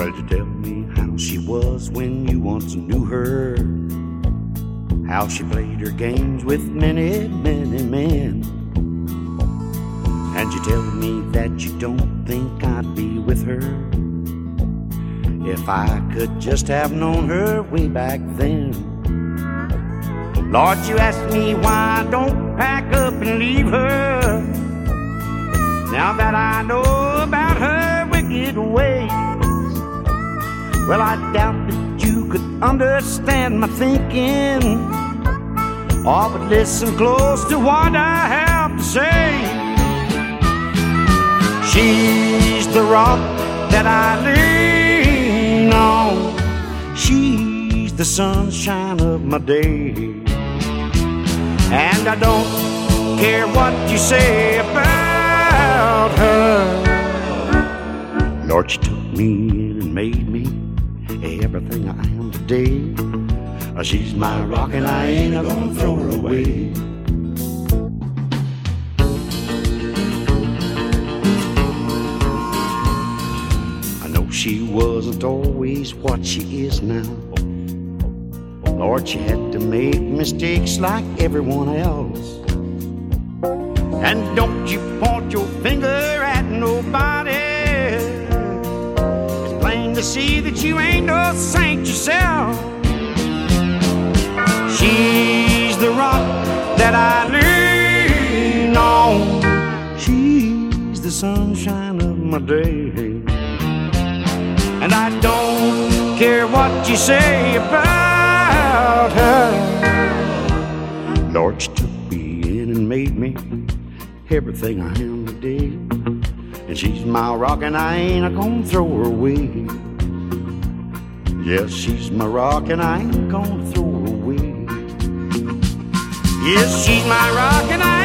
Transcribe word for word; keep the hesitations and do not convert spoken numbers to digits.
Well, you tell me how she was when you once knew her, how she played her games with many, many men. And you tell me that you don't think I'd be with her if I could just have known her way back then. Lord, you ask me why I don't pack up and leave her, now that I know about her wicked ways. Well, I doubt that you could understand my thinking, or would listen close to what I have to say. She's the rock that I lean on, she's the sunshine of my day, and I don't care what you say about her. Lord, she took me in and made me everything I am today. She's my rock and I ain't gonna throw her away. I know she wasn't always what she is now. Lord, she had to make mistakes like everyone else. And don't you point your finger at nobody, to see that you ain't no saint yourself. She's the rock that I lean on, she's the sunshine of my day, and I don't care what you say about her. Lord, she took me in and made me everything I am today, and she's my rock and I ain't gonna throw her away. Yes, she's my rock and I ain't gonna throw her away. Yes, she's my rock and I